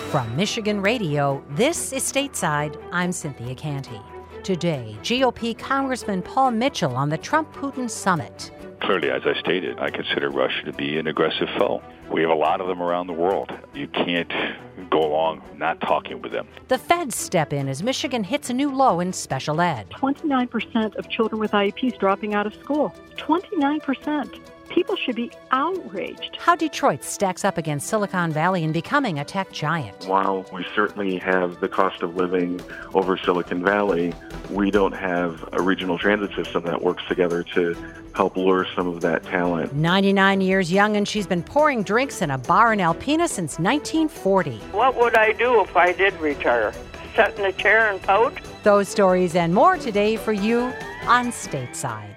From Michigan Radio, this is Stateside. I'm Cynthia Canty. Today, GOP Congressman Paul Mitchell on the Trump-Putin summit. Clearly, as I stated, I consider Russia to be an aggressive foe. We have a lot of them around the world. You can't go along not talking with them. The feds step in as Michigan hits a new low in special ed. 29% of children with IEPs dropping out of school. 29%. People should be outraged. How Detroit stacks up against Silicon Valley in becoming a tech giant. While we certainly have the cost of living over Silicon Valley, we don't have a regional transit system that works together to help lure some of that talent. 99 years young, and she's been pouring drinks in a bar in Alpena since 1940. What would I do if I did retire? Sit in a chair and pout? Those stories and more today for you on Stateside.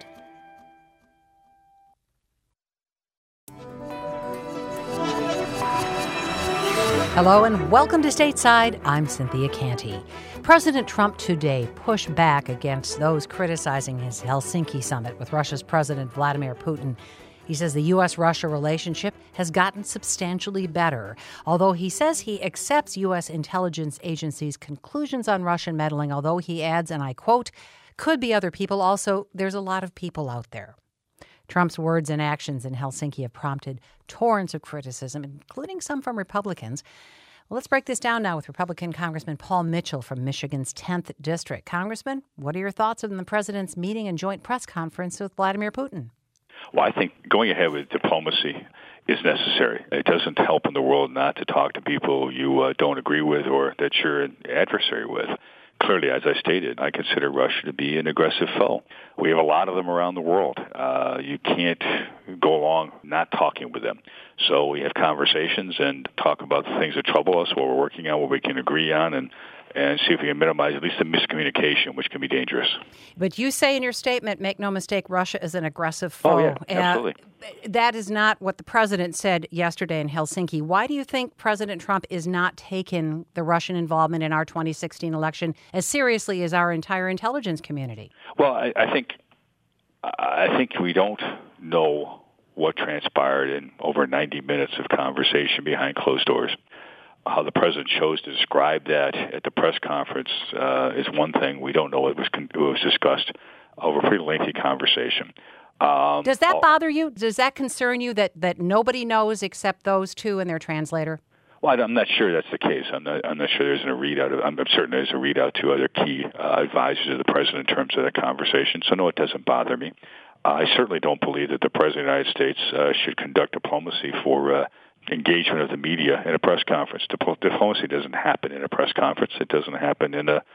Hello and welcome to Stateside. I'm Cynthia Canty. President Trump today pushed back against those criticizing his Helsinki summit with Russia's President Vladimir Putin. He says the U.S.-Russia relationship has gotten substantially better, although he says he accepts U.S. intelligence agencies' conclusions on Russian meddling, although he adds, and I quote, could be other people. Also, there's a lot of people out there. Trump's words and actions in Helsinki have prompted torrents of criticism, including some from Republicans. Well, let's break this down now with Republican Congressman Paul Mitchell from Michigan's 10th District. Congressman, what are your thoughts on the president's meeting and joint press conference with Vladimir Putin? Well, I think going ahead with diplomacy is necessary. It doesn't help in the world not to talk to people you don't agree with or that you're an adversary with. Clearly, as I stated, I consider Russia to be an aggressive foe. We have a lot of them around the world. You can't go along not talking with them. So we have conversations and talk about the things that trouble us, what we're working on, what we can agree on, and see if we can minimize at least the miscommunication, which can be dangerous. But you say in your statement, make no mistake, Russia is an aggressive foe. Oh, yeah, absolutely. That is not what the president said yesterday in Helsinki. Why do you think President Trump is not taking the Russian involvement in our 2016 election as seriously as our entire intelligence community? Well, I think we don't know what transpired in over 90 minutes of conversation behind closed doors. How the president chose to describe that at the press conference is one thing. We don't know what was discussed over a pretty lengthy conversation. Does that bother you? Does that concern you that nobody knows except those two and their translator? Well, I'm not sure that's the case. I'm not sure there's a readout. I'm certain there's a readout to other key advisors of the president in terms of that conversation. So no, it doesn't bother me. I certainly don't believe that the president of the United States should conduct diplomacy for engagement of the media in a press conference. Diplomacy doesn't happen in a press conference. It doesn't happen in a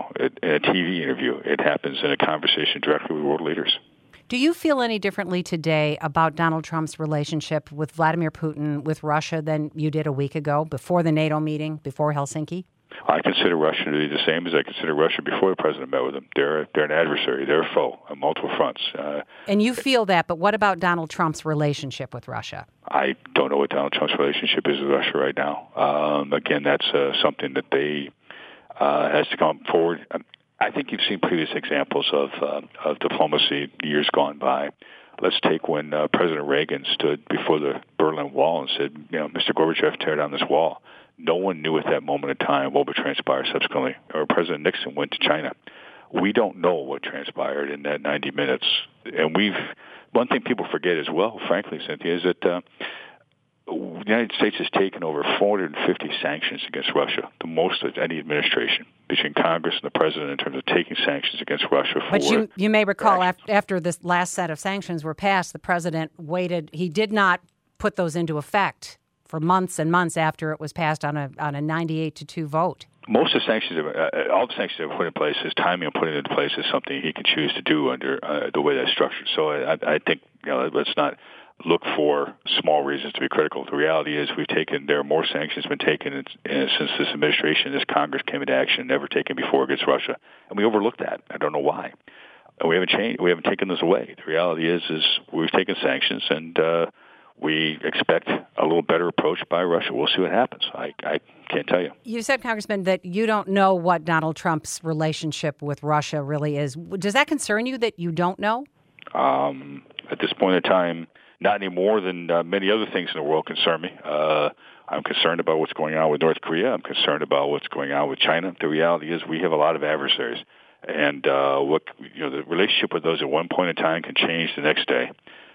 TV interview. It happens in a conversation directly with world leaders. Do you feel any differently today about Donald Trump's relationship with Vladimir Putin, with Russia, than you did a week ago, before the NATO meeting, before Helsinki? I consider Russia to be the same as I consider Russia before the president met with them. They're an adversary. They're a foe on multiple fronts. And you feel that, but what about Donald Trump's relationship with Russia? I don't know what Donald Trump's relationship is with Russia right now. Again, that's something that they has to come forward. I think you've seen previous examples of diplomacy years gone by. Let's take when President Reagan stood before the Berlin Wall and said, Mr. Gorbachev, tear down this wall. No one knew at that moment in time what would transpire subsequently. Or President Nixon went to China. We don't know what transpired in that 90 minutes. And one thing people forget as well, frankly, Cynthia, is that the United States has taken over 450 sanctions against Russia, the most of any administration, between Congress and the president in terms of taking sanctions against Russia. But you may recall after this last set of sanctions were passed, the president waited. He did not put those into effect for months and months after it was passed on a 98-2 vote. Most of the sanctions, all the sanctions that were put in place, his timing of putting it into place is something he can choose to do under the way that's structured. So I think let's not look for small reasons to be critical. The reality is there are more sanctions been taken since this administration, this Congress came into action, never taken before against Russia, and we overlooked that. I don't know why. We haven't taken those away. The reality is we've taken sanctions and we expect a little better approach by Russia. We'll see what happens. I can't tell you. You said, Congressman, that you don't know what Donald Trump's relationship with Russia really is. Does that concern you that you don't know? At this point in time, not any more than many other things in the world concern me. I'm concerned about what's going on with North Korea. I'm concerned about what's going on with China. The reality is we have a lot of adversaries. And the relationship with those at one point in time can change the next day.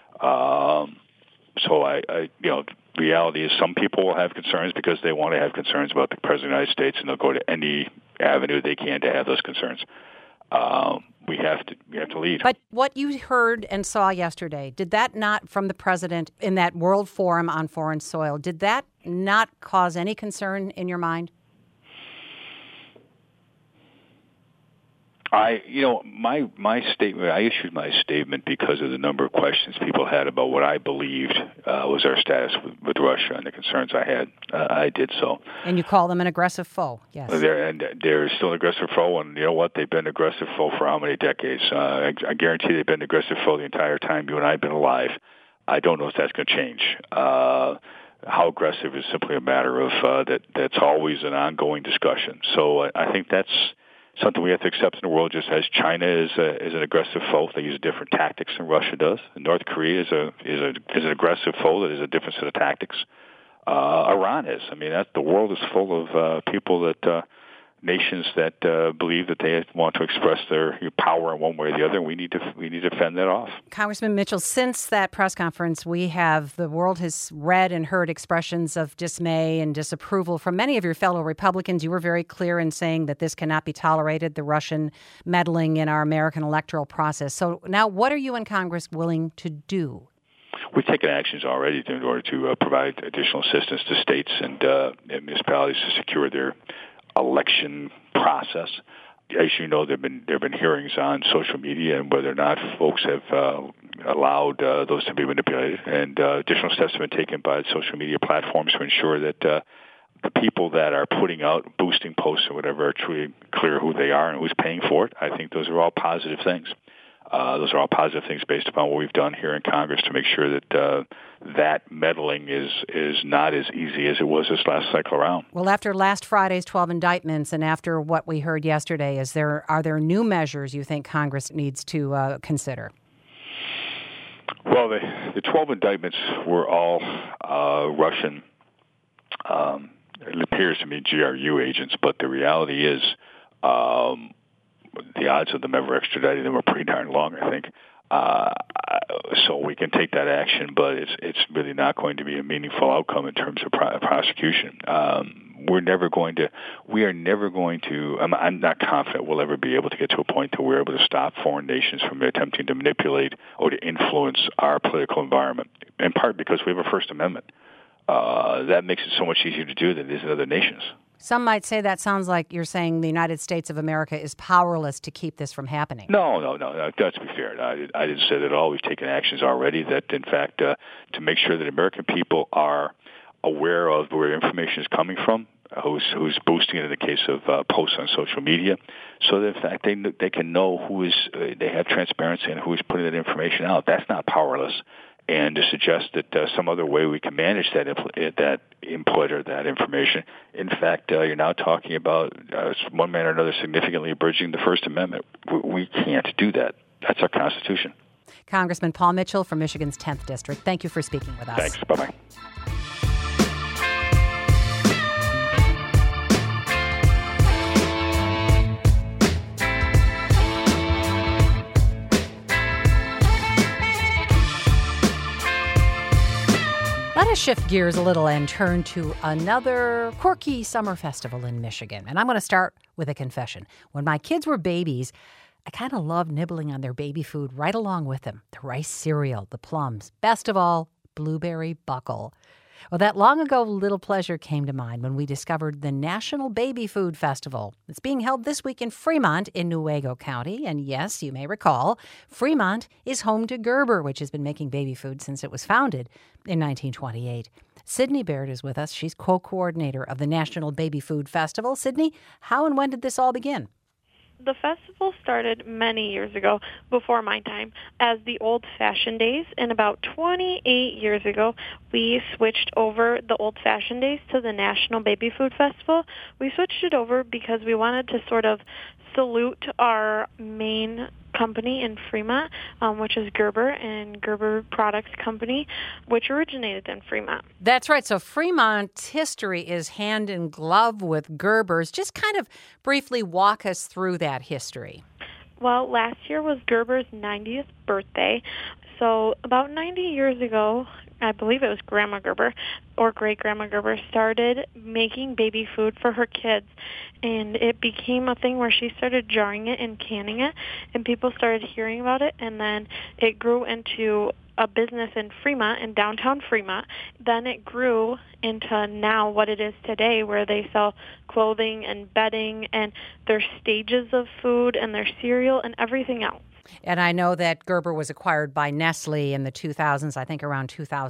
Reality is some people will have concerns because they want to have concerns about the President of the United States, and they'll go to any avenue they can to have those concerns. We have to lead. But what you heard and saw yesterday, did that not, from the president in that World Forum on Foreign Soil, did that not cause any concern in your mind? My statement. I issued my statement because of the number of questions people had about what I believed was our status with Russia and the concerns I had. I did so. And you call them an aggressive foe, yes. They're still an aggressive foe, and you know what? They've been an aggressive foe for how many decades? I guarantee they've been an aggressive foe the entire time you and I have been alive. I don't know if that's going to change. How aggressive is simply a matter of that's always an ongoing discussion. So I think that's something we have to accept in the world, just as China is an aggressive foe. They use different tactics than Russia does. And North Korea is an aggressive foe that is a different set of tactics. Iran is. I mean, the world is full of people that nations that believe that they want to express their power in one way or the other. And we need to fend that off. Congressman Mitchell, since that press conference, the world has read and heard expressions of dismay and disapproval from many of your fellow Republicans. You were very clear in saying that this cannot be tolerated, the Russian meddling in our American electoral process. So now what are you in Congress willing to do? We've taken actions already in order to provide additional assistance to states and municipalities to secure their election process. As you know, there have been hearings on social media and whether or not folks have allowed those to be manipulated, and additional steps have been taken by social media platforms to ensure that the people that are putting out boosting posts or whatever are truly clear who they are and who's paying for it. I think those are all positive things. Those are all positive things based upon what we've done here in Congress to make sure that that meddling is not as easy as it was this last cycle around. Well, after last Friday's 12 indictments and after what we heard yesterday, are there new measures you think Congress needs to consider? Well, the 12 indictments were all Russian, it appears to me, GRU agents, but the reality is the odds of them ever extraditing them are pretty darn long, I think. So we can take that action, but it's really not going to be a meaningful outcome in terms of prosecution. We are never going to, I'm not confident we'll ever be able to get to a point that we're able to stop foreign nations from attempting to manipulate or to influence our political environment, in part because we have a First Amendment. That makes it so much easier to do than it is in other nations. Some might say that sounds like you're saying the United States of America is powerless to keep this from happening. No. Let's be fair. I didn't say that at all. We've taken actions already that, in fact, to make sure that American people are aware of where information is coming from, who's boosting it in the case of posts on social media, so that, in fact, they can know they have transparency and who is putting that information out. That's not powerless. And to suggest that some other way we can manage that input or that information, in fact, you're now talking about one man or another significantly abridging the First Amendment. We can't do that. That's our Constitution. Congressman Paul Mitchell from Michigan's 10th District, thank you for speaking with us. Thanks. Bye-bye. Let us shift gears a little and turn to another quirky summer festival in Michigan. And I'm going to start with a confession. When my kids were babies, I kind of loved nibbling on their baby food right along with them. The rice cereal, the plums, best of all, blueberry buckle. Well, that long ago little pleasure came to mind when we discovered the National Baby Food Festival. It's being held this week in Fremont in Newaygo County. And yes, you may recall, Fremont is home to Gerber, which has been making baby food since it was founded in 1928. Sydney Baird is with us. She's co-coordinator of the National Baby Food Festival. Sydney, how and when did this all begin? The festival started many years ago, before my time, as the old-fashioned days, and about 28 years ago, we switched over the old-fashioned days to the National Baby Food Festival. We switched it over because we wanted to sort of salute our main company in Fremont, which is Gerber and Gerber Products Company, which originated in Fremont. That's right. So Fremont's history is hand in glove with Gerber's. Just kind of briefly walk us through that history. Well, last year was Gerber's 90th birthday. So about 90 years ago, I believe it was Grandma Gerber or Great-Grandma Gerber started making baby food for her kids. And it became a thing where she started jarring it and canning it, and people started hearing about it, and then it grew into a business in Fremont, in downtown Fremont. Then it grew into now what it is today, where they sell clothing and bedding and their stages of food and their cereal and everything else. And I know that Gerber was acquired by Nestle in the 2000s, I think around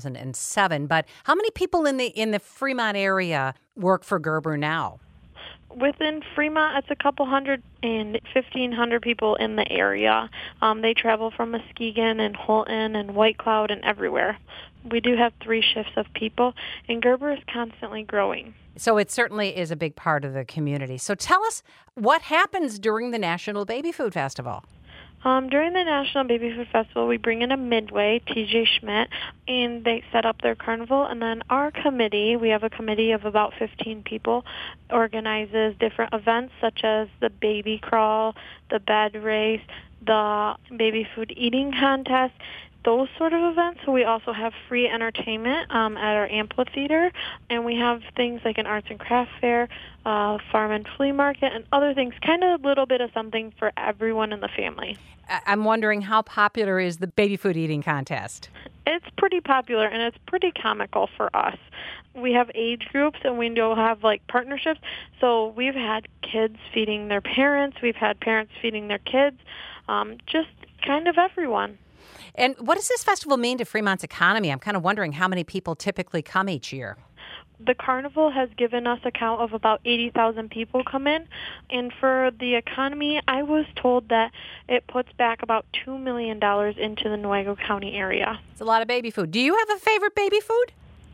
2007. But how many people in the Fremont area work for Gerber now? Within Fremont, it's a couple hundred and 1,500 people in the area. They travel from Muskegon and Holton and White Cloud and everywhere. We do have 3 shifts of people, and Gerber is constantly growing. So it certainly is a big part of the community. So tell us what happens during the National Baby Food Festival. During the National Baby Food Festival, we bring in a Midway, TJ Schmidt, and they set up their carnival. And then our committee, we have a committee of about 15 people, organizes different events such as the baby crawl, the bed race, the baby food eating contest, those sort of events. So we also have free entertainment at our amphitheater, and we have things like an arts and craft fair, farm and flea market, and other things, kind of a little bit of something for everyone in the family. I'm wondering, how popular is the baby food eating contest? It's pretty popular, and it's pretty comical for us. We have age groups, and we do have partnerships. So we've had kids feeding their parents. We've had parents feeding their kids, just kind of everyone. And what does this festival mean to Fremont's economy? I'm kind of wondering how many people typically come each year. The carnival has given us a count of about 80,000 people come in. And for the economy, I was told that it puts back about $2 million into the Newaygo County area. It's a lot of baby food. Do you have a favorite baby food?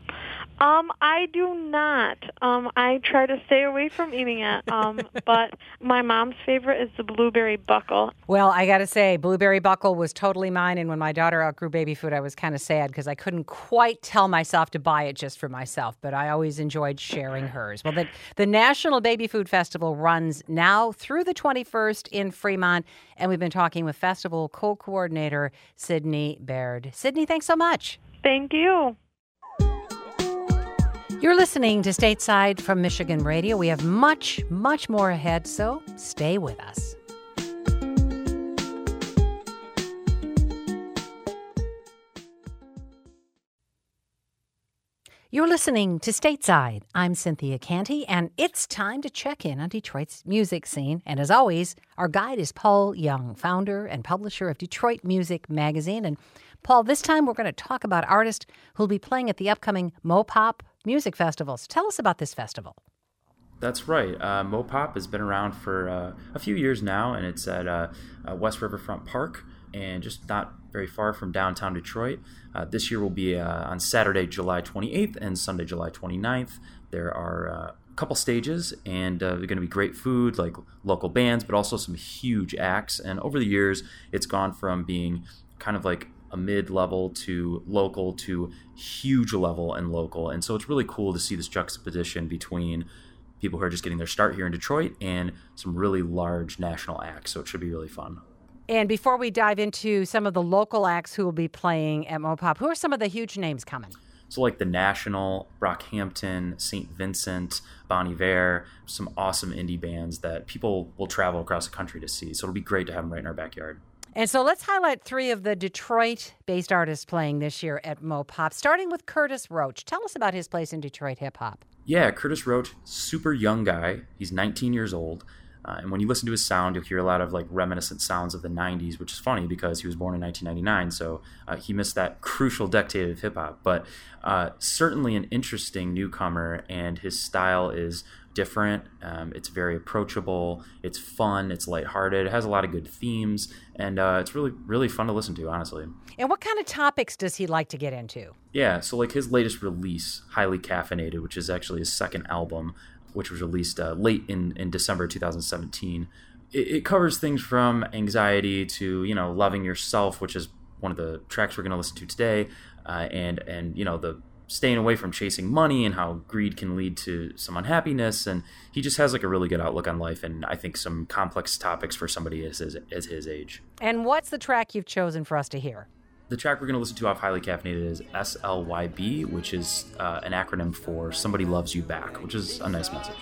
I do not. I try to stay away from eating it. But my mom's favorite is the blueberry buckle. Well, I got to say, blueberry buckle was totally mine. And when my daughter outgrew baby food, I was kind of sad because I couldn't quite tell myself to buy it just for myself. But I always enjoyed sharing hers. Well, the National Baby Food Festival runs now through the 21st in Fremont. And we've been talking with festival co-coordinator Sydney Baird. Sydney, thanks so much. Thank you. You're listening to Stateside from Michigan Radio. We have much, much more ahead, so stay with us. You're listening to Stateside. I'm Cynthia Canty, and it's time to check in on Detroit's music scene. And as always, our guide is Paul Young, founder and publisher of Detroit Music Magazine. And Paul, this time we're going to talk about artists who'll be playing at the upcoming Mopop Music Festival. So tell us about this festival. That's right. Mopop has been around for a few years now, and it's at West Riverfront Park, and just not very far from downtown Detroit. This year will be on Saturday, July 28th and Sunday, July 29th. There are a couple stages, and they're going to be great food, like local bands, but also some huge acts. And over the years, it's gone from being kind of like a mid-level to local to huge level and local. And so it's really cool to see this juxtaposition between people who are just getting their start here in Detroit and some really large national acts. So it should be really fun. And before we dive into some of the local acts who will be playing at Mopop, who are some of the huge names coming? So like The National, Brockhampton, St. Vincent, Bon Iver, some awesome indie bands that people will travel across the country to see. So it'll be great to have them right in our backyard. And so let's highlight 3 of the Detroit-based artists playing this year at Mopop, starting with Curtis Roach. Tell us about his place in Detroit hip-hop. Yeah, Curtis Roach, super young guy. He's 19 years old. And when you listen to his sound, you'll hear a lot of reminiscent sounds of the 90s, which is funny because he was born in 1999, so he missed that crucial decade of hip-hop. But certainly an interesting newcomer, and his style is different. It's very approachable. It's fun. It's lighthearted. It has a lot of good themes, and it's really, really fun to listen to, honestly. And what kind of topics does he like to get into? Yeah, so his latest release, Highly Caffeinated, which is actually his second album, which was released late in December 2017. it covers things from anxiety to, loving yourself, which is one of the tracks we're going to listen to today, and the staying away from chasing money and how greed can lead to some unhappiness. And he just has like a really good outlook on life, and I think some complex topics for somebody as his age. And what's the track you've chosen for us to hear? The track we're going to listen to off Highly Caffeinated is SLYB, which is an acronym for Somebody Loves You Back, which is a nice message.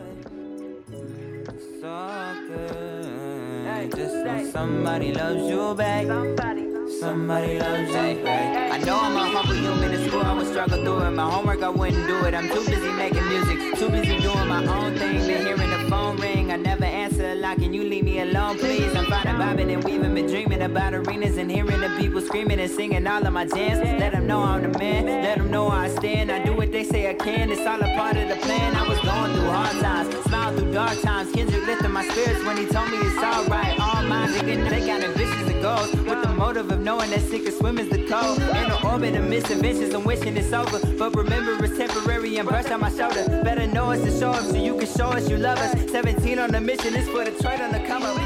Just somebody loves you back. Somebody loves you back. I know I'm a humble human. In school I would struggle through it. My homework I wouldn't do it. I'm too busy making music, too busy doing my own thing. Been hearing the phone ring, I never answer. Like, can you leave me alone, please? I'm fine and bobbing and weaving, been dreaming about arenas and hearing the people screaming and singing all of my jams. Let them know I'm the man. Let them know I stand. I do what they say I can. It's all a part of the plan. I was going through hard times, smiled through dark times. Kendrick lifted my spirits when he told me it's alright. All mine, they got ambitions and goals with the motive of knowing that sink or swim is the code. In the orbit of misadventures, I'm wishing it's over, but remember it's temporary and brush on my shoulder. Better know us to show up so you can show us you love us. 17 on the mission, it's for Detroit on the come up.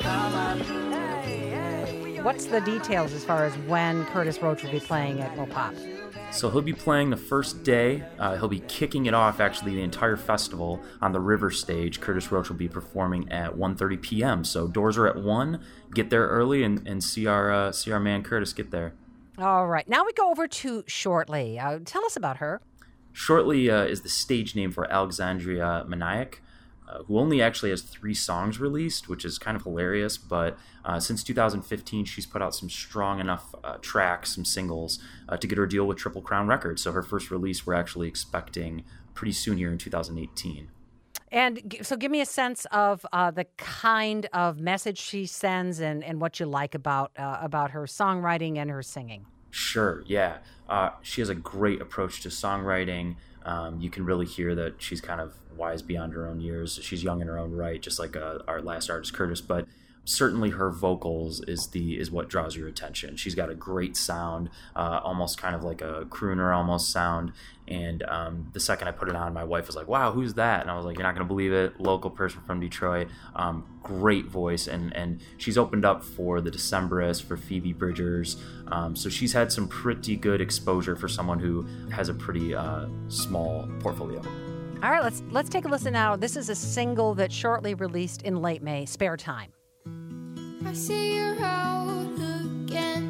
What's the details as far as when Curtis Roach will be playing at Mopop? So he'll be playing the first day. He'll be kicking it off, actually, the entire festival on the River Stage. Curtis Roach will be performing at 1:30 p.m. So doors are at 1. Get there early and see our man Curtis get there. All right. Now we go over to Shortly. Tell us about her. Shortly is the stage name for Alexandria Maniac, who only actually has 3 songs released, which is kind of hilarious. But since 2015, she's put out some strong enough tracks, some singles, to get her deal with Triple Crown Records. So her first release we're actually expecting pretty soon here in 2018. And so give me a sense of the kind of message she sends and what you like about her songwriting and her singing. Sure, yeah. She has a great approach to songwriting. You can really hear that she's kind of wise beyond her own years. She's young in her own right, just like our last artist, Curtis. But certainly her vocals is what draws your attention. She's got a great sound, almost kind of like a crooner almost sound. And the second I put it on, my wife was like, "Wow, who's that?" And I was like, "You're not going to believe it. Local person from Detroit. Great voice." And she's opened up for the Decemberists, for Phoebe Bridgers. So she's had some pretty good exposure for someone who has a pretty small portfolio. All right, let's take a listen now. This is a single that Shortly released in late May, Spare Time. I see you're out again.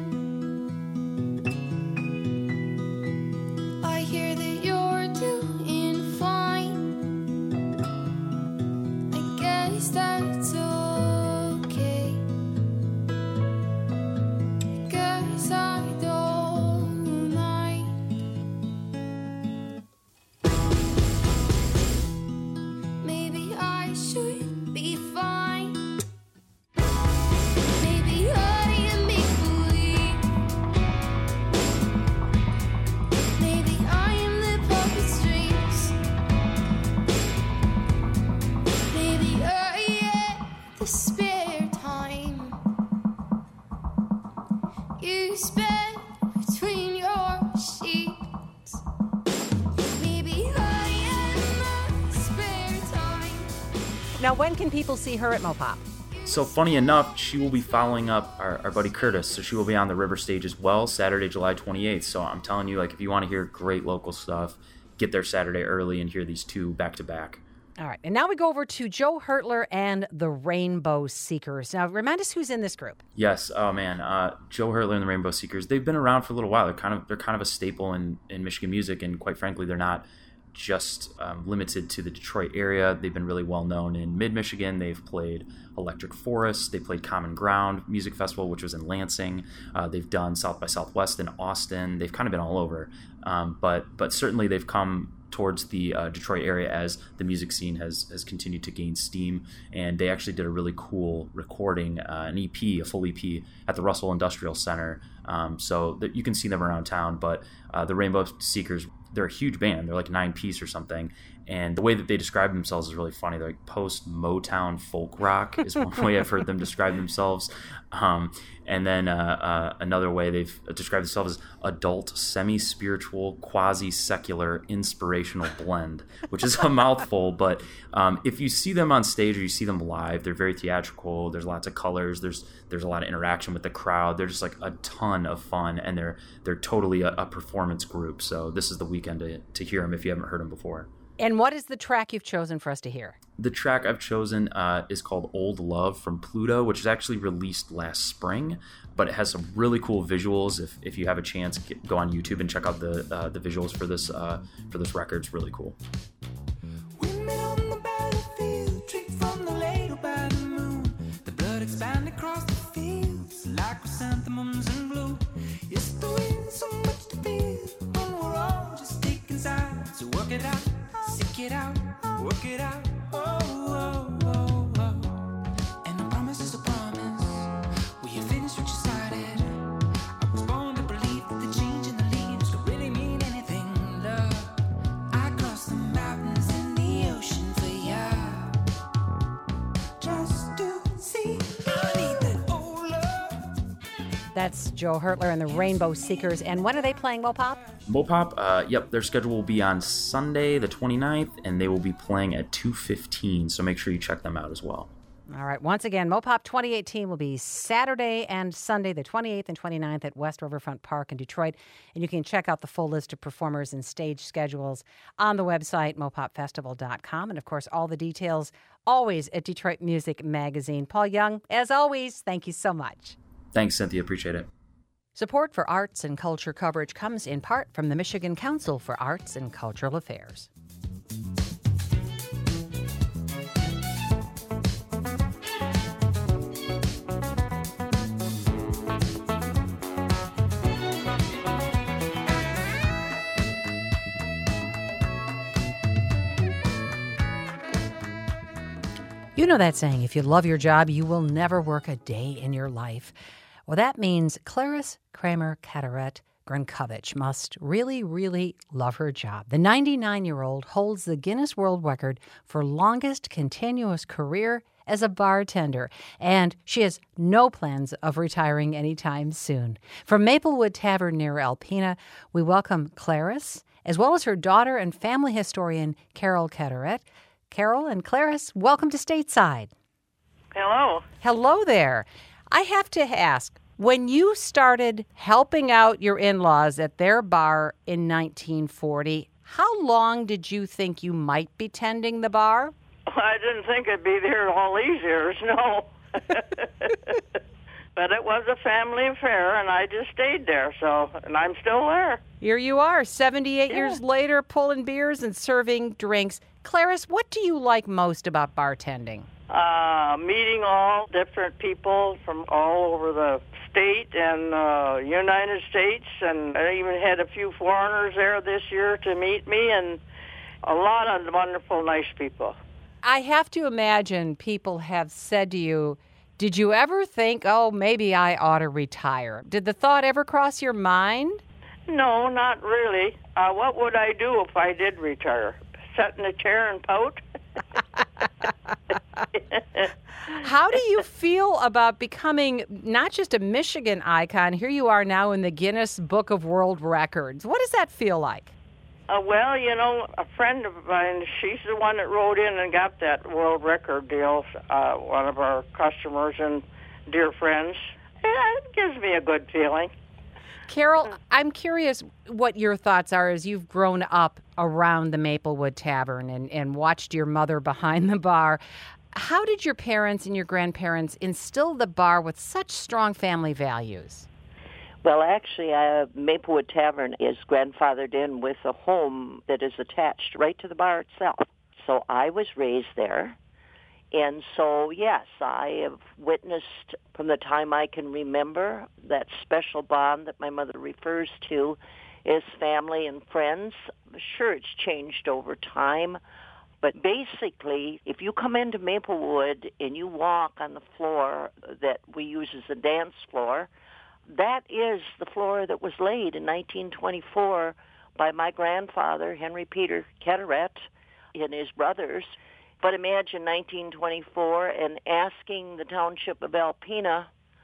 I hear that you're doing fine. I guess that's okay. I guess I don't mind. Maybe I should be fine. Spare time you spend between your sheets. Maybe I am the spare time. Now, when can people see her at Mopop? So funny enough, she will be following up our buddy Curtis. So she will be on the River Stage as well, Saturday, July 28th. So I'm telling you, like, if you want to hear great local stuff, get there Saturday early and hear these 2 back to back. All right, and now we go over to Joe Hertler and the Rainbow Seekers. Now, remind us who's in this group. Yes, oh man, Joe Hertler and the Rainbow Seekers. They've been around for a little while. They're kind of a staple in Michigan music, and quite frankly, they're not just limited to the Detroit area. They've been really well known in mid-Michigan. They've played Electric Forest. They played Common Ground Music Festival, which was in Lansing. They've done South by Southwest in Austin. They've kind of been all over, but certainly they've come towards the Detroit area as the music scene has continued to gain steam. And they actually did a really cool recording, an EP, a full EP, at the Russell Industrial Center. So that you can see them around town. But the Rainbow Seekers, they're a huge band. They're like 9-piece or something. And the way that they describe themselves is really funny. They're like post-Motown folk rock is one way I've heard them describe themselves. And then another way they've described themselves as adult, semi-spiritual, quasi-secular, inspirational blend, which is a mouthful. But if you see them on stage or you see them live, they're very theatrical. There's lots of colors. There's a lot of interaction with the crowd. They're just like a ton of fun, and they're totally a performance group. So this is the weekend to hear them if you haven't heard them before. And what is the track you've chosen for us to hear? The track I've chosen is called Old Love from Pluto, which was actually released last spring, but it has some really cool visuals. If you have a chance, go on YouTube and check out the visuals for this record. It's really cool. We met on the battlefield, tricked from the ladle by the moon. The blood expanded across the fields like chrysanthemums in bloom. It's the wind, so much to feel, when we're all just deep inside. So work it out, seek it out, work it out. Oh, oh, oh, oh. And a promise is a promise. Will you finish what you started? I was born to believe that the change in the leaves could really mean anything, love. I crossed the mountains and the ocean for ya, just to see. I need that old love. That's Joe Hertler and the Rainbow Seekers. And when are they playing Mopop? Mopop, yep, their schedule will be on Sunday the 29th, and they will be playing at 2:15, so make sure you check them out as well. All right. Once again, Mopop 2018 will be Saturday and Sunday, the 28th and 29th at West Riverfront Park in Detroit. And you can check out the full list of performers and stage schedules on the website, mopopfestival.com. And, of course, all the details always at Detroit Music Magazine. Paul Young, as always, thank you so much. Thanks, Cynthia. Appreciate it. Support for arts and culture coverage comes in part from the Michigan Council for Arts and Cultural Affairs. You know that saying, if you love your job, you will never work a day in your life. Well, that means Clarice Kramer Carteret Grankovich must really, really love her job. The 99-year-old holds the Guinness World Record for longest continuous career as a bartender, and she has no plans of retiring anytime soon. From Maplewood Tavern near Alpena, we welcome Clarice, as well as her daughter and family historian, Carol Carteret. Carol and Clarice, welcome to Stateside. Hello. Hello there. I have to ask, when you started helping out your in-laws at their bar in 1940, how long did you think you might be tending the bar? I didn't think I'd be there all these years, no. But it was a family affair, and I just stayed there, and I'm still there. Here you are, 78 years later, pulling beers and serving drinks. Clarice, what do you like most about bartending? Meeting all different people from all over the state and United States, and I even had a few foreigners there this year to meet me, and a lot of wonderful, nice people. I have to imagine people have said to you, did you ever think, oh, maybe I ought to retire? Did the thought ever cross your mind? No, not really. What would I do if I did retire? Sit in a chair and pout? How do you feel about becoming not just a Michigan icon? Here you are now in the Guinness Book of World Records. What does that feel like? Well, you know, a friend of mine, she's the one that wrote in and got that world record deal, one of our customers and dear friends. It gives me a good feeling. Carol, I'm curious what your thoughts are as you've grown up around the Maplewood Tavern and watched your mother behind the bar. How did your parents and your grandparents instill the bar with such strong family values? Well, actually, Maplewood Tavern is grandfathered in with a home that is attached right to the bar itself. So I was raised there. And so, yes, I have witnessed from the time I can remember that special bond that my mother refers to as family and friends. Sure, it's changed over time. But basically, if you come into Maplewood and you walk on the floor that we use as a dance floor, that is the floor that was laid in 1924 by my grandfather, Henry Peter Carteret, and his brothers. But imagine 1924 and asking the township of Alpena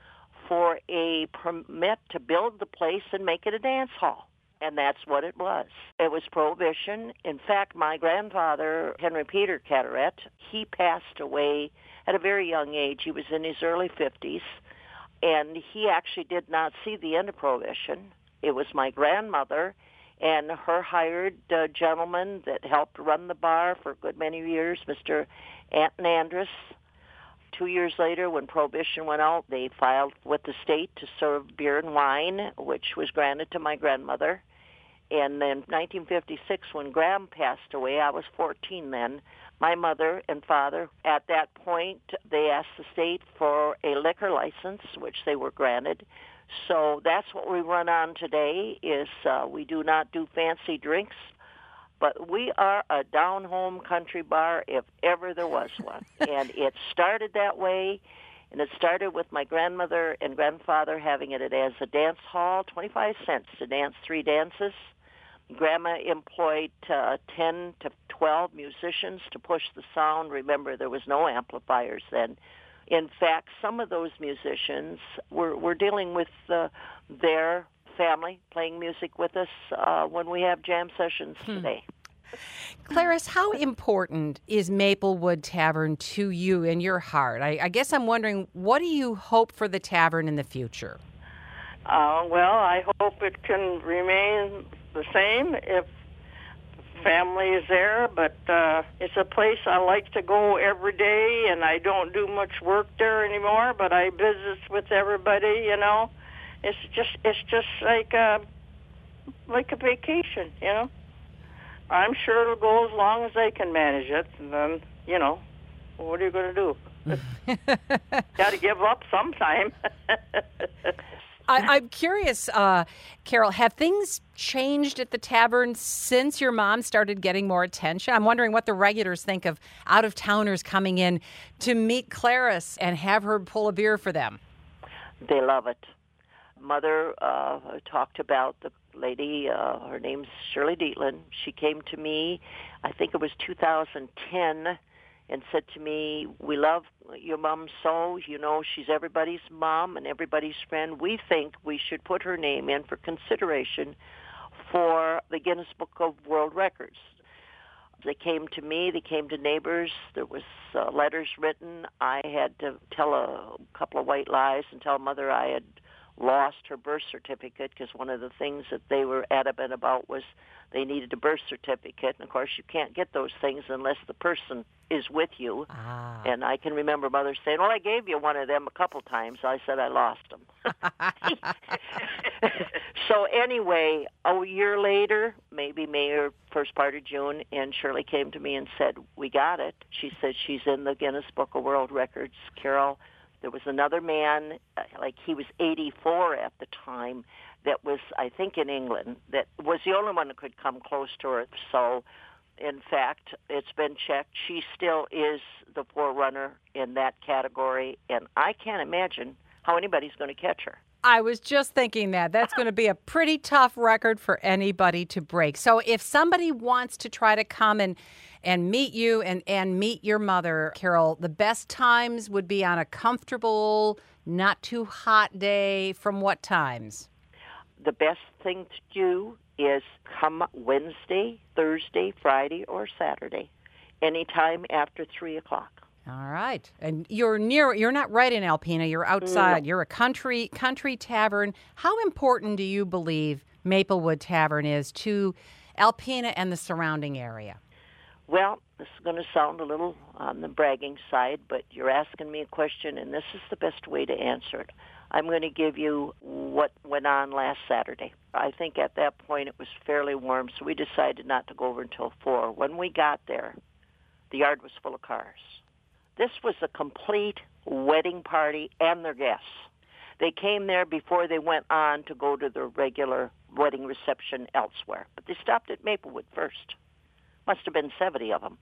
for a permit to build the place and make it a dance hall. And that's what it was. It was Prohibition. In fact, my grandfather, Henry Peter Carteret, he passed away at a very young age. He was in his early 50s, and he actually did not see the end of Prohibition. It was my grandmother and her hired gentleman that helped run the bar for a good many years, Mr. Anton Andrus. 2 years later, when Prohibition went out, they filed with the state to serve beer and wine, which was granted to my grandmother. And then 1956, when Graham passed away, I was 14 then, my mother and father, at that point, they asked the state for a liquor license, which they were granted. So that's what we run on today, is we do not do fancy drinks, but we are a down-home country bar if ever there was one. And it started that way, and it started with my grandmother and grandfather having it as a dance hall, 25 cents to dance 3 dances. Grandma employed 10 to 12 musicians to push the sound. Remember, there was no amplifiers then. In fact, some of those musicians were dealing with their family, playing music with us when we have jam sessions today. Clarice, how important is Maplewood Tavern to you in your heart? I guess I'm wondering, what do you hope for the tavern in the future? Well, I hope it can remain the same if family is there, but it's a place I like to go every day, and I don't do much work there anymore, but I visit with everybody, you know. It's just like a vacation, you know. I'm sure it'll go as long as I can manage it, and then, you know, what are you going to do? Got to give up sometime. I'm curious, Carol, have things changed at the tavern since your mom started getting more attention? I'm wondering what the regulars think of out-of-towners coming in to meet Clarice and have her pull a beer for them. They love it. Mother talked about the lady, her name's Shirley Dietland. She came to me, I think it was 2010, and said to me, we love your mom so, you know, she's everybody's mom and everybody's friend. We think we should put her name in for consideration for the Guinness Book of World Records. They came to me, they came to neighbors, there was letters written. I had to tell a couple of white lies and tell Mother I had lost her birth certificate, because one of the things that they were adamant about was they needed a birth certificate. And, of course, you can't get those things unless the person is with you. Ah. And I can remember Mother saying, well, I gave you one of them a couple times. I said I lost them. So anyway, a year later, maybe May or first part of June, and Shirley came to me and said, we got it. She said she's in the Guinness Book of World Records. Carol, there was another man, like he was 84 at the time, that was, I think, in England, that was the only one that could come close to her. So, in fact, it's been checked. She still is the forerunner in that category, and I can't imagine how anybody's going to catch her. I was just thinking that. That's going to be a pretty tough record for anybody to break. So if somebody wants to try to come and meet you and meet your mother, Carol, the best times would be on a comfortable, not too hot day. From what times? The best thing to do is come Wednesday, Thursday, Friday, or Saturday, anytime after 3 o'clock. All right. And you're not right in Alpena. You're outside. No. You're a country tavern. How important do you believe Maplewood Tavern is to Alpena and the surrounding area? Well, this is going to sound a little on the bragging side, but you're asking me a question, and this is the best way to answer it. I'm going to give you what went on last Saturday. I think at that point it was fairly warm, so we decided not to go over until 4. When we got there, the yard was full of cars. This was a complete wedding party and their guests. They came there before they went on to go to their regular wedding reception elsewhere. But they stopped at Maplewood first. Must have been 70 of them.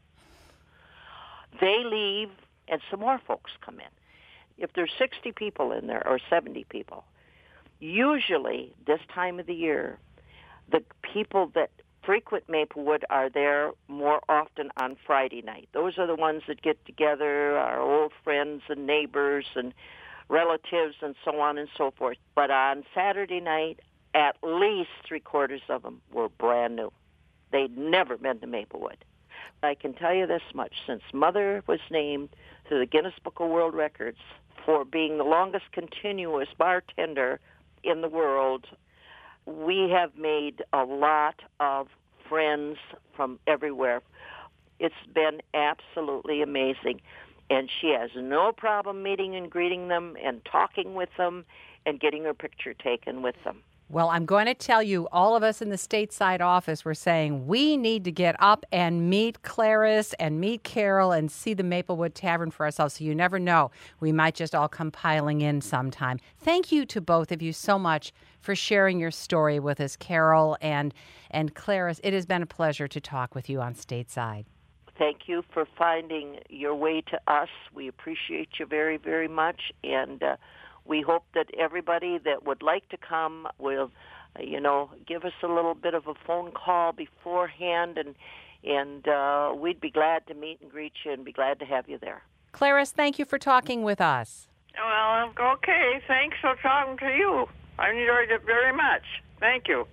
They leave, and some more folks come in. If there's 60 people in there, or 70 people, usually this time of the year, the people that frequent Maplewood are there more often on Friday night. Those are the ones that get together, our old friends and neighbors, and relatives and so on and so forth. But on Saturday night, at least three-quarters of them were brand new. They'd never been to Maplewood. I can tell you this much, since Mother was named to the Guinness Book of World Records for being the longest continuous bartender in the world, we have made a lot of friends from everywhere. It's been absolutely amazing. And she has no problem meeting and greeting them and talking with them and getting her picture taken with them. Well, I'm going to tell you, all of us in the stateside office were saying we need to get up and meet Clarice and meet Carol and see the Maplewood Tavern for ourselves. So you never know. We might just all come piling in sometime. Thank you to both of you so much for sharing your story with us, Carol and Clarice. It has been a pleasure to talk with you on Stateside. Thank you for finding your way to us. We appreciate you very, very much. And we hope that everybody that would like to come will, give us a little bit of a phone call beforehand, and we'd be glad to meet and greet you and be glad to have you there. Clarice, thank you for talking with us. Well, okay. Thanks for talking to you. I enjoyed it very much. Thank you.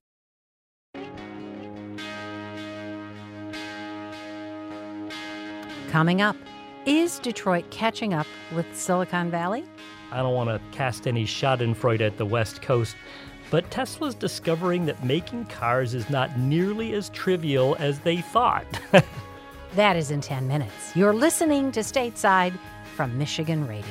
Coming up, is Detroit catching up with Silicon Valley? I don't want to cast any schadenfreude at the West Coast, but Tesla's discovering that making cars is not nearly as trivial as they thought. That is in 10 minutes. You're listening to Stateside from Michigan Radio.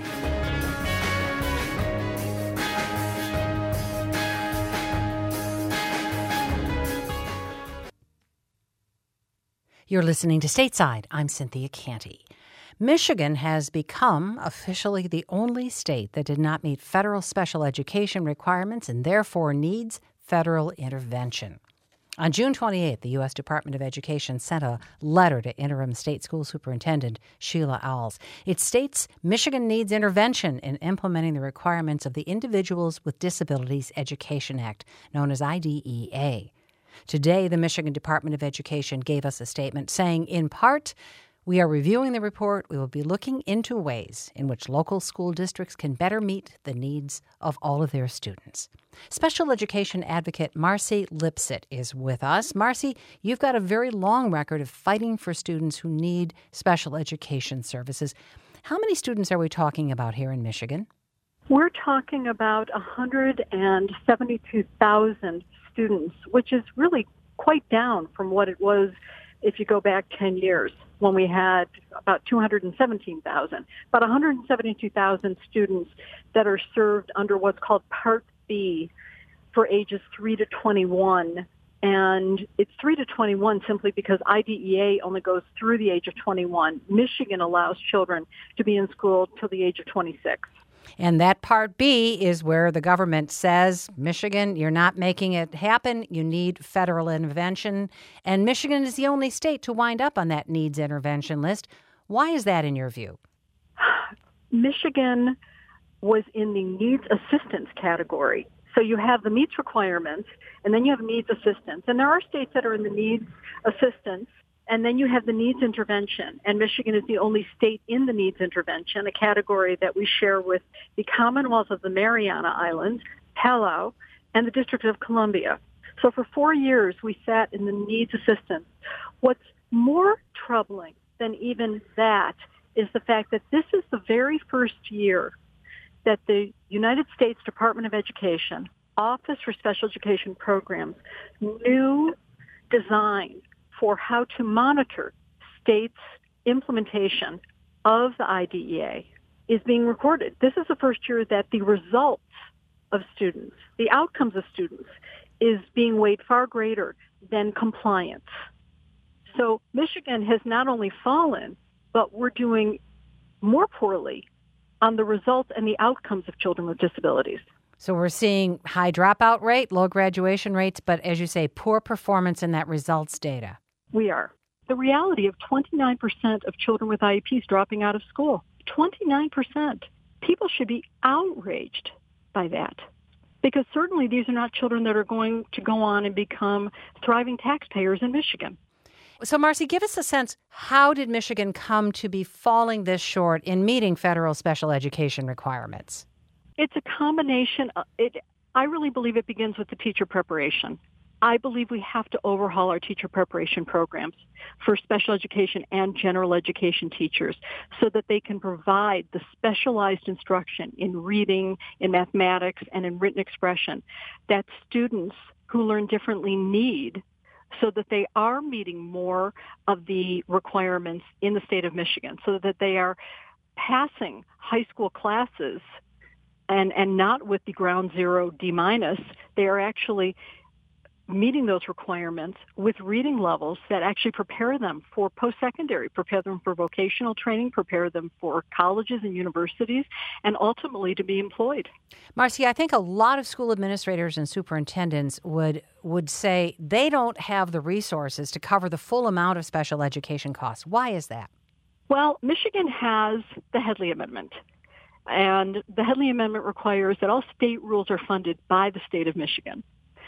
You're listening to Stateside. I'm Cynthia Canty. Michigan has become officially the only state that did not meet federal special education requirements and therefore needs federal intervention. On June 28th, the U.S. Department of Education sent a letter to interim state school superintendent Sheila Owls. It states Michigan needs intervention in implementing the requirements of the Individuals with Disabilities Education Act, known as IDEA. Today, the Michigan Department of Education gave us a statement saying, in part, we are reviewing the report. We will be looking into ways in which local school districts can better meet the needs of all of their students. Special education advocate Marcy Lipset is with us. Marcy, you've got a very long record of fighting for students who need special education services. How many students are we talking about here in Michigan? We're talking about 172,000 students, which is really quite down from what it was if you go back 10 years when we had about 217,000. About 172,000 students that are served under what's called Part B for ages 3 to 21. And it's 3 to 21 simply because IDEA only goes through the age of 21. Michigan allows children to be in school till the age of 26. And that Part B is where the government says, Michigan, you're not making it happen. You need federal intervention. And Michigan is the only state to wind up on that needs intervention list. Why is that in your view? Michigan was in the needs assistance category. So you have the meets requirements, and then you have needs assistance. And there are states that are in the needs assistance, and then you have the needs intervention. And Michigan is the only state in the needs intervention, a category that we share with the Commonwealth of the Mariana Islands, Palau, and the District of Columbia. So for 4 years, we sat in the needs assistance. What's more troubling than even that is the fact that this is the very first year that the United States Department of Education, Office for Special Education Programs, new design for how to monitor states' implementation of the IDEA is being recorded. This is the first year that the results of students, the outcomes of students, is being weighed far greater than compliance. So Michigan has not only fallen, but we're doing more poorly on the results and the outcomes of children with disabilities. So we're seeing high dropout rate, low graduation rates, but as you say, poor performance in that results data. We are. The reality of 29% of children with IEPs dropping out of school. 29%. People should be outraged by that. Because certainly these are not children that are going to go on and become thriving taxpayers in Michigan. So, Marcy, give us a sense, how did Michigan come to be falling this short in meeting federal special education requirements? It's a combination. I really believe it begins with the teacher preparation. I believe we have to overhaul our teacher preparation programs for special education and general education teachers so that they can provide the specialized instruction in reading, in mathematics, and in written expression that students who learn differently need, so that they are meeting more of the requirements in the state of Michigan, so that they are passing high school classes and not with the ground zero D-. They are actually meeting those requirements with reading levels that actually prepare them for post-secondary, prepare them for vocational training, prepare them for colleges and universities, and ultimately to be employed. Marcy, I think a lot of school administrators and superintendents would say they don't have the resources to cover the full amount of special education costs. Why is that? Well, Michigan has the Headley Amendment. And the Headley Amendment requires that all state rules are funded by the state of Michigan.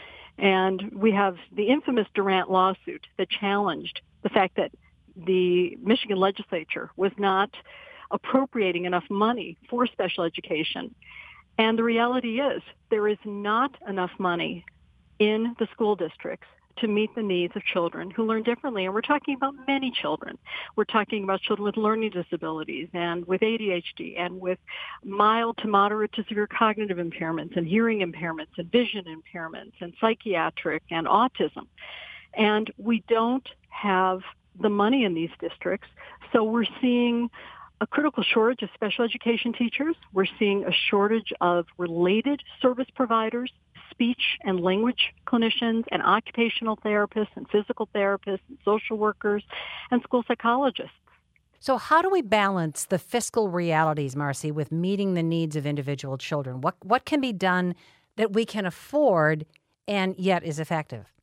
And we have the infamous Durant lawsuit that challenged the fact that the Michigan legislature was not appropriating enough money for special education. And the reality is there is not enough money in the school districts to meet the needs of children who learn differently. And we're talking about many children. We're talking about children with learning disabilities and with ADHD and with mild to moderate to severe cognitive impairments and hearing impairments and vision impairments and psychiatric and autism. And we don't have the money in these districts. So we're seeing a critical shortage of special education teachers. We're seeing a shortage of related service providers, speech and language clinicians and occupational therapists and physical therapists and social workers and school psychologists. So how do we balance the fiscal realities, Marcy, with meeting the needs of individual children? What can be done that we can afford and yet is effective?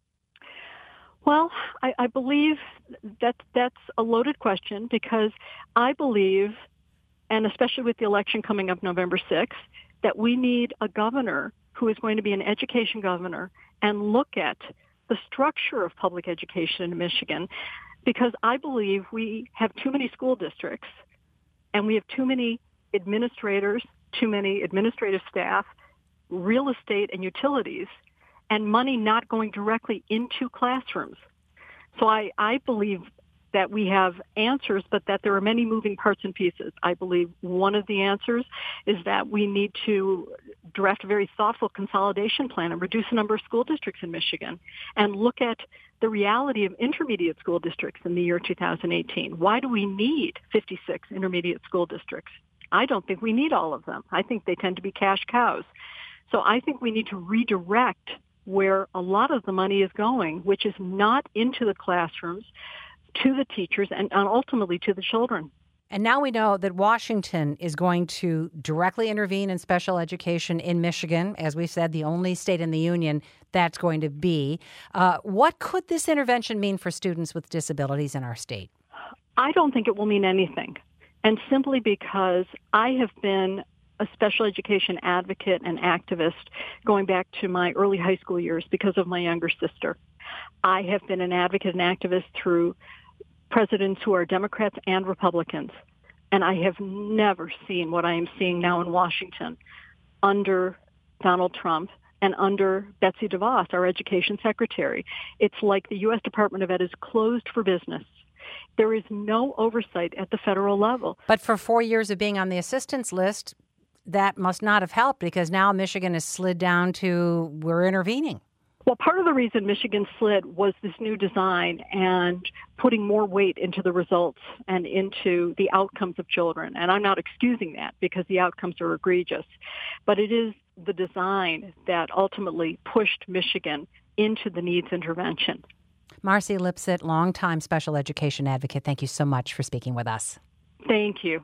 Well, I believe that's a loaded question because I believe, and especially with the election coming up November 6th, that we need a governor who is going to be an education governor and look at the structure of public education in Michigan, because I believe we have too many school districts and we have too many administrators, too many administrative staff, real estate and utilities, and money not going directly into classrooms. So I believe that we have answers, but that there are many moving parts and pieces. I believe one of the answers is that we need to draft a very thoughtful consolidation plan and reduce the number of school districts in Michigan and look at the reality of intermediate school districts in the year 2018. Why do we need 56 intermediate school districts? I don't think we need all of them. I think they tend to be cash cows. So I think we need to redirect where a lot of the money is going, which is not into the classrooms, to the teachers, and ultimately to the children. And now we know that Washington is going to directly intervene in special education in Michigan, as we said, the only state in the union that's going to be. What could this intervention mean for students with disabilities in our state? I don't think it will mean anything. And simply because I have been a special education advocate and activist going back to my early high school years because of my younger sister. I have been an advocate and activist through presidents who are Democrats and Republicans. And I have never seen what I am seeing now in Washington under Donald Trump and under Betsy DeVos, our education secretary. It's like the U.S. Department of Ed is closed for business. There is no oversight at the federal level. But for 4 years of being on the assistance list, that must not have helped because now Michigan has slid down to we're intervening. Well, part of the reason Michigan slid was this new design and putting more weight into the results and into the outcomes of children. And I'm not excusing that because the outcomes are egregious. But it is the design that ultimately pushed Michigan into the needs intervention. Marcy Lipset, longtime special education advocate, thank you so much for speaking with us. Thank you.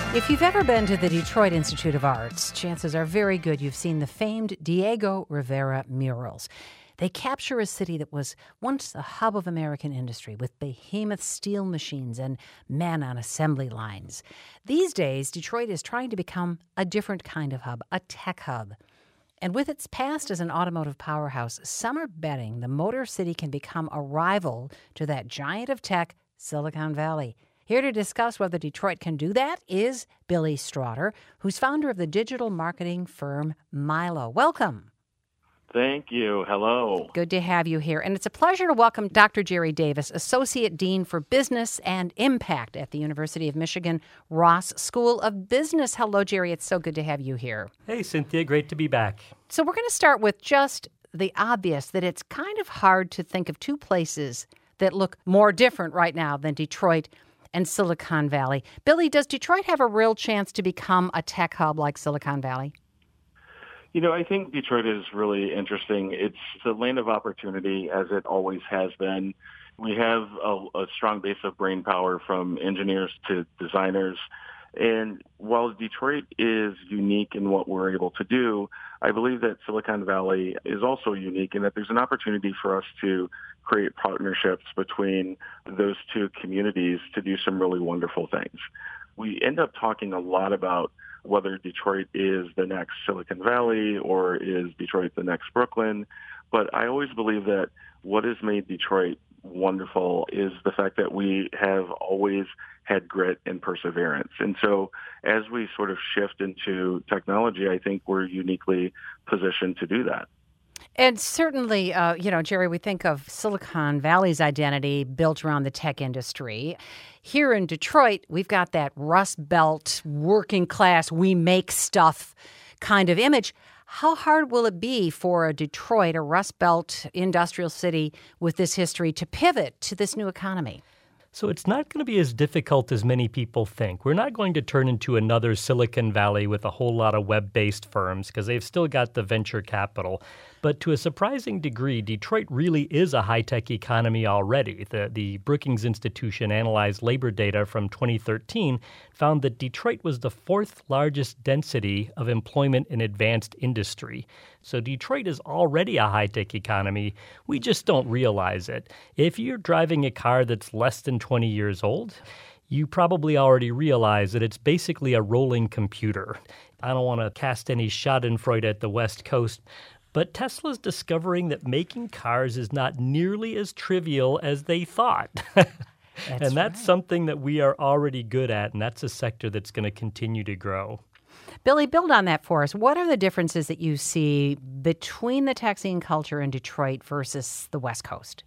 If you've ever been to the Detroit Institute of Arts, chances are very good you've seen the famed Diego Rivera murals. They capture a city that was once the hub of American industry with behemoth steel machines and men on assembly lines. These days, Detroit is trying to become a different kind of hub, a tech hub. And with its past as an automotive powerhouse, some are betting the Motor City can become a rival to that giant of tech, Silicon Valley. Here to discuss whether Detroit can do that is Billy Straughter, who's founder of the digital marketing firm Milo. Welcome. Thank you. Hello. Good to have you here. And it's a pleasure to welcome Dr. Jerry Davis, Associate Dean for Business and Impact at the University of Michigan Ross School of Business. Hello, Jerry. It's so good to have you here. Hey, Cynthia. Great to be back. So we're going to start with just the obvious, that it's kind of hard to think of two places that look more different right now than Detroit and Silicon Valley. Billy, does Detroit have a real chance to become a tech hub like Silicon Valley? You know, I think Detroit is really interesting. It's a land of opportunity, as it always has been. We have a strong base of brain power from engineers to designers. And while Detroit is unique in what we're able to do, I believe that Silicon Valley is also unique in that there's an opportunity for us to create partnerships between those two communities to do some really wonderful things. We end up talking a lot about whether Detroit is the next Silicon Valley or is Detroit the next Brooklyn. But I always believe that what has made Detroit wonderful is the fact that we have always had grit and perseverance. And so as we sort of shift into technology, I think we're uniquely positioned to do that. And certainly, Jerry, we think of Silicon Valley's identity built around the tech industry. Here in Detroit, we've got that Rust Belt, working class, we make stuff kind of image. How hard will it be for a Detroit, a Rust Belt industrial city with this history, to pivot to this new economy? So it's not going to be as difficult as many people think. We're not going to turn into another Silicon Valley with a whole lot of web-based firms because they've still got the venture capital. But to a surprising degree, Detroit really is a high-tech economy already. The Brookings Institution analyzed labor data from 2013, found that Detroit was the fourth largest density of employment in advanced industry. So Detroit is already a high-tech economy. We just don't realize it. If you're driving a car that's less than 20 years old, you probably already realize that it's basically a rolling computer. I don't want to cast any schadenfreude at the West Coast, but Tesla's discovering that making cars is not nearly as trivial as they thought. That's right. Something that we are already good at, and that's a sector that's going to continue to grow. Billy, build on that for us. What are the differences that you see between the tech scene culture in Detroit versus the West Coast?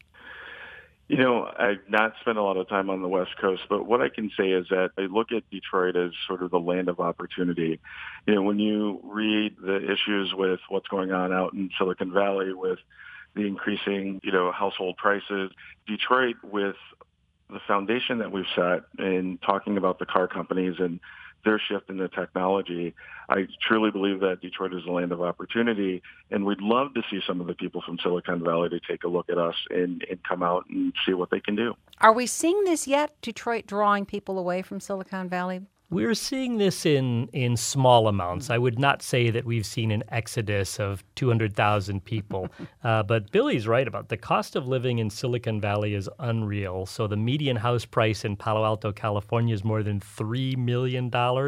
You know, I've not spent a lot of time on the West Coast, but what I can say is that I look at Detroit as sort of the land of opportunity. You know, when you read the issues with what's going on out in Silicon Valley with the increasing, household prices, Detroit, with the foundation that we've set in talking about the car companies and their shift in the technology, I truly believe that Detroit is a land of opportunity, and we'd love to see some of the people from Silicon Valley to take a look at us and come out and see what they can do. Are we seeing this yet, Detroit drawing people away from Silicon Valley? We're seeing this in small amounts. I would not say that we've seen an exodus of 200,000 people. But Billy's right about the cost of living in Silicon Valley is unreal. So the median house price in Palo Alto, California is more than $3 million.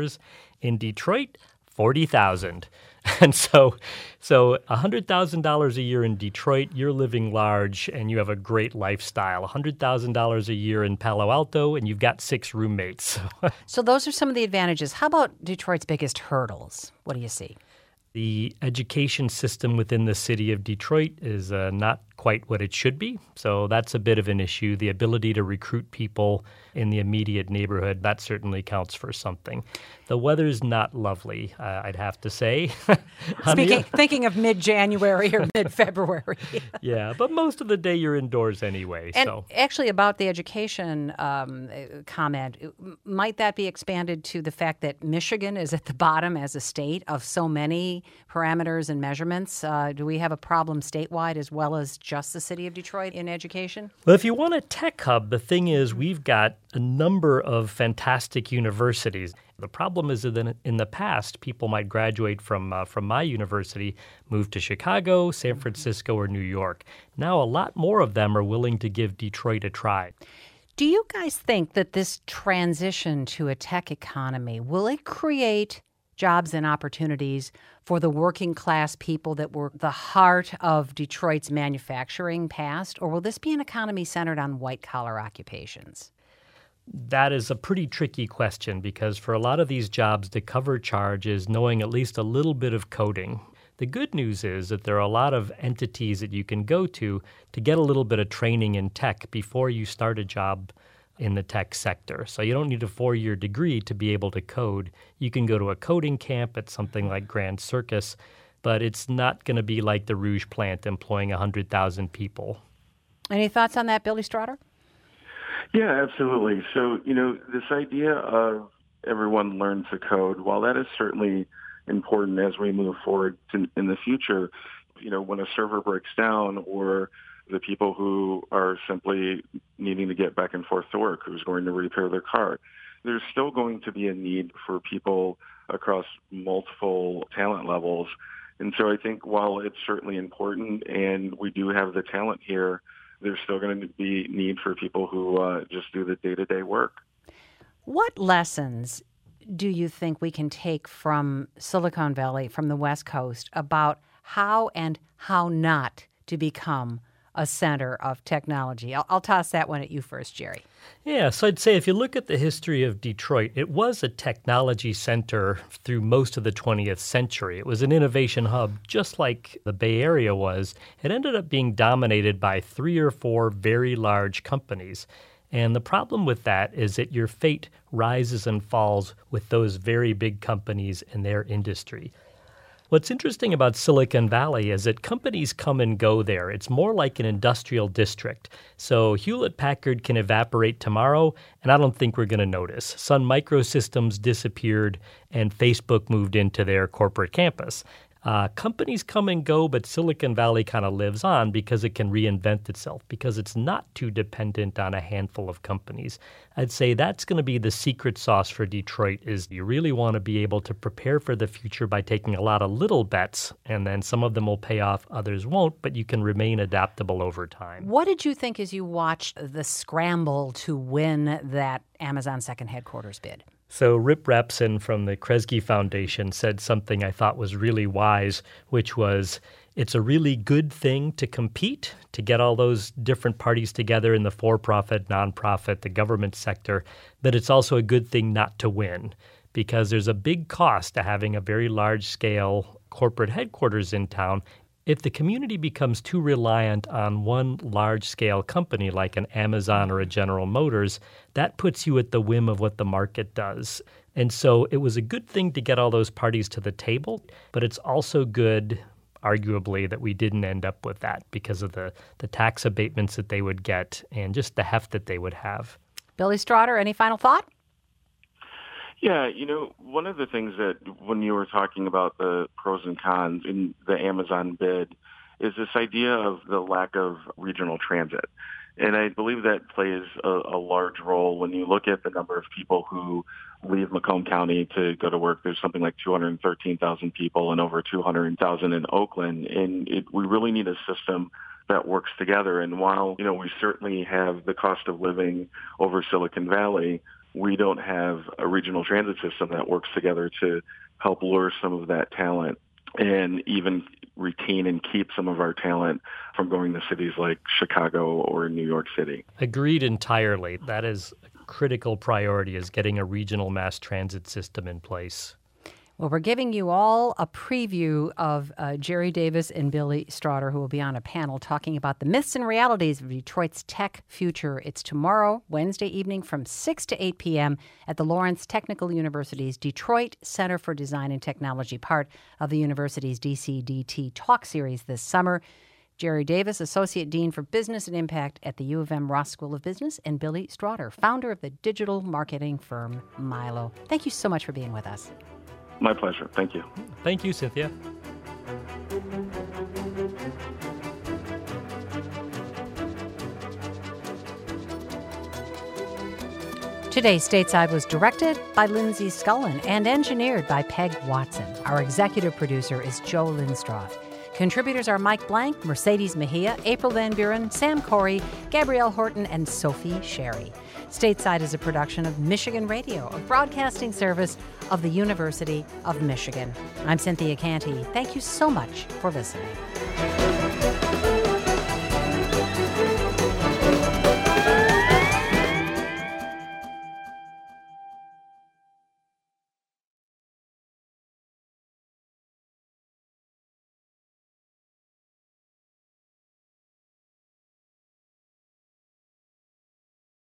In Detroit, $40,000. And so $100,000 a year in Detroit, you're living large and you have a great lifestyle. $100,000 a year in Palo Alto and you've got 6 roommates. So those are some of the advantages. How about Detroit's biggest hurdles? What do you see? The education system within the city of Detroit is not quite what it should be. So that's a bit of an issue. The ability to recruit people in the immediate neighborhood, that certainly counts for something. The weather's not lovely, I'd have to say. Thinking of mid-January or mid-February. Yeah, but most of the day you're indoors anyway. And actually about the education comment, might that be expanded to the fact that Michigan is at the bottom as a state of so many parameters and measurements? Do we have a problem statewide as well as just just the city of Detroit in education? Well, if you want a tech hub, the thing is we've got a number of fantastic universities. The problem is that in the past, people might graduate from my university, move to Chicago, San Francisco, or New York. Now a lot more of them are willing to give Detroit a try. Do you guys think that this transition to a tech economy, will it create jobs and opportunities for the working class people that were the heart of Detroit's manufacturing past, or will this be an economy centered on white-collar occupations? That is a pretty tricky question because for a lot of these jobs, the cover charge is knowing at least a little bit of coding. The good news is that there are a lot of entities that you can go to get a little bit of training in tech before you start a job in the tech sector. So you don't need a 4-year degree to be able to code. You can go to a coding camp at something like Grand Circus, but it's not going to be like the Rouge plant employing 100,000 people. Any thoughts on that, Billy Strotter? Yeah, absolutely. So, this idea of everyone learns to code, while that is certainly important as we move forward in the future, when a server breaks down or the people who are simply needing to get back and forth to work, who's going to repair their car, there's still going to be a need for people across multiple talent levels. And so I think while it's certainly important and we do have the talent here, there's still going to be need for people who just do the day-to-day work. What lessons do you think we can take from Silicon Valley, from the West Coast, about how and how not to become a center of technology? I'll toss that one at you first, Jerry. Yeah, so I'd say if you look at the history of Detroit, it was a technology center through most of the 20th century. It was an innovation hub, just like the Bay Area was. It ended up being dominated by 3 or 4 very large companies. And the problem with that is that your fate rises and falls with those very big companies and their industry. What's interesting about Silicon Valley is that companies come and go there. It's more like an industrial district. So Hewlett-Packard can evaporate tomorrow, and I don't think we're going to notice. Sun Microsystems disappeared, and Facebook moved into their corporate campus. Companies come and go, but Silicon Valley kind of lives on because it can reinvent itself, because it's not too dependent on a handful of companies. I'd say that's going to be the secret sauce for Detroit, is you really want to be able to prepare for the future by taking a lot of little bets, and then some of them will pay off, others won't, but you can remain adaptable over time. What did you think as you watched the scramble to win that Amazon second headquarters bid? So Rip Rapson from the Kresge Foundation said something I thought was really wise, which was, it's a really good thing to compete, to get all those different parties together in the for-profit, nonprofit, the government sector, but it's also a good thing not to win, because there's a big cost to having a very large-scale corporate headquarters in town. If the community becomes too reliant on one large-scale company like an Amazon or a General Motors, that puts you at the whim of what the market does. And so it was a good thing to get all those parties to the table, but it's also good, arguably, that we didn't end up with that because of the tax abatements that they would get and just the heft that they would have. Billy Strotter, any final thought? Yeah, one of the things that when you were talking about the pros and cons in the Amazon bid is this idea of the lack of regional transit. And I believe that plays a large role when you look at the number of people who leave Macomb County to go to work. There's something like 213,000 people and over 200,000 in Oakland. And we really need a system that works together. And while, we certainly have the cost of living over Silicon Valley, we don't have a regional transit system that works together to help lure some of that talent and even retain and keep some of our talent from going to cities like Chicago or New York City. Agreed entirely. That is a critical priority, is getting a regional mass transit system in place. Well, we're giving you all a preview of Jerry Davis and Billy Strotter, who will be on a panel talking about the myths and realities of Detroit's tech future. It's tomorrow, Wednesday evening from 6 to 8 p.m. at the Lawrence Technical University's Detroit Center for Design and Technology, part of the university's DCDT Talk Series this summer. Jerry Davis, Associate Dean for Business and Impact at the U of M Ross School of Business, and Billy Strotter, founder of the digital marketing firm Milo. Thank you so much for being with us. My pleasure. Thank you. Thank you, Cynthia. Today's Stateside was directed by Lindsay Scullin and engineered by Peg Watson. Our executive producer is Joe Lindstroth. Contributors are Mike Blank, Mercedes Mejia, April Van Buren, Sam Corey, Gabrielle Horton, and Sophie Sherry. Stateside is a production of Michigan Radio, a broadcasting service of the University of Michigan. I'm Cynthia Canty. Thank you so much for listening.